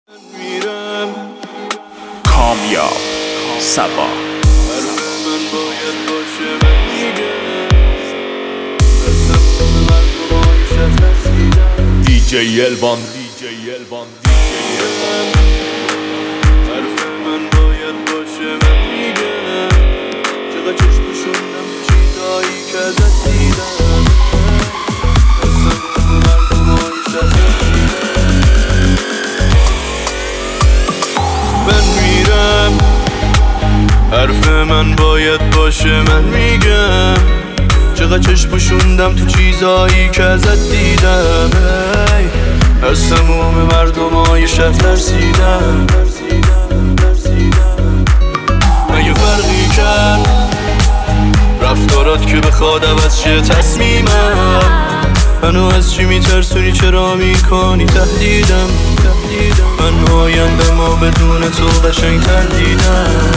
کامیاب صبا دیجی الوان حرف من باید باشه من میگم چقدر چشم شدم تو چیزایی که ازت دیدم اصلا مردم هایش ازت من میرم. حرف من باید باشه من میگم چقدر چشم پوشوندم تو چیزایی که ازت دیدم. از تموم مردم های شهر ترسیدم. مگه فرقی کرد رفتارات که بخواد عوض شه تصمیمم؟ منو از چی میترسونی؟ چرا میکنی تهدیدم؟ من آینده ما بدون تو قشنگ‌تر دیدم.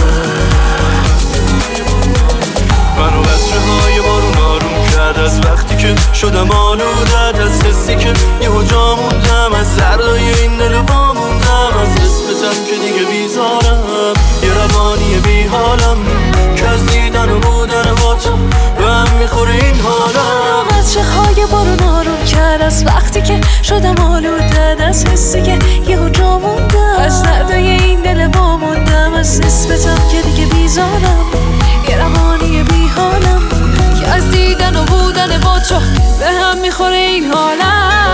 منو قطره های بارون آروم کرد از وقتی که شدم آلوده، از حسی که یهو جا موندم، از زردای این دل با موندم، از اسمتم که دیگه بیزارم، یه روانی بی حالم که از دیدن و بودن با تو به هم میخوره این حالم. قطره های بارون آروم کرد از وقتی که شدم آلوده، از حسی که یهو جا موندم، از زردای این دل با موندم، از اسمتم که دیگه بیزارم، یه روانی بی حالم که از دیدن و بودن با تو به هم میخوره این حالم.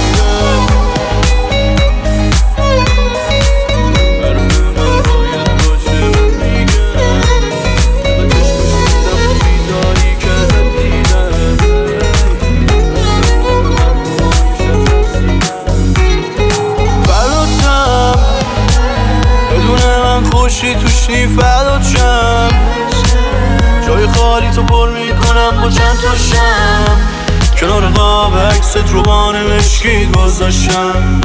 خوشی توش نی فدات شم، جای خالی تو پر میکنم با چند تا شم، کنار قاب عکست روبان مشکی گذاشتم.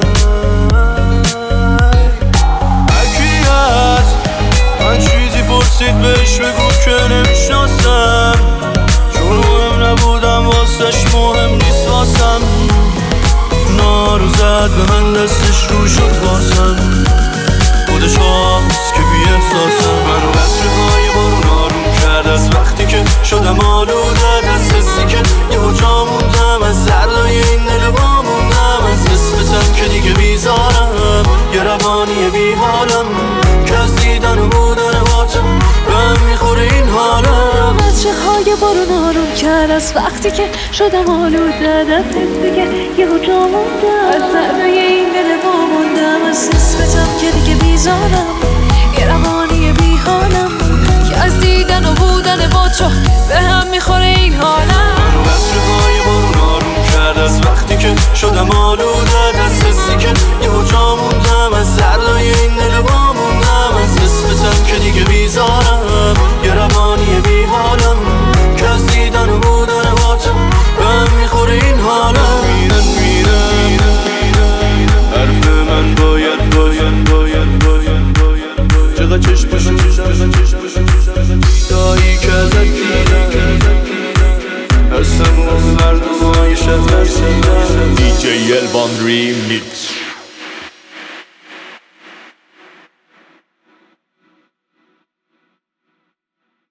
هرکی هست من چیزی پرسید بهش بگو که نمیشناسم، چون مهم نبودم واسش مهم نیست واسم. نارو زد به من دستش رو شد واسم، خودش هاست که بی احساسم. منو قطره های بارون آروم کرد از وقتی که شدم آلوده، از حسی که یهو جا موندم، از زردای این دل با موندم، از اسمتم که دیگه بیزارم، یه روانی بی حالم که از دیدن و بودن با تو به هم میخوره این حالم. قطره های بارون آروم کرد از وقتی که شدم آلوده، از حسی که یهو جا موندم، از زردای این دل با موندم، از اسمتم که دیگه بیزارم، یه روانی بی حالم که از دیدن و بودن با تو به هم میخوره این حالم. منو قطره های بارون آروم کرد از وقتی که شدم آلوده، از حسی که یهو جا موندم، از زردای این دل با موندم، از اسمتم که دیگه بیزارم، یه روانی بی حالم که از دیدن و بودن با تو به هم میخوره این حالم. حرف من باید چقدر چشم پوشوندم چیزایی که ازت دیدم، از تموم مردم های شهر ترسیدم. دیجی الوان ریمیکس.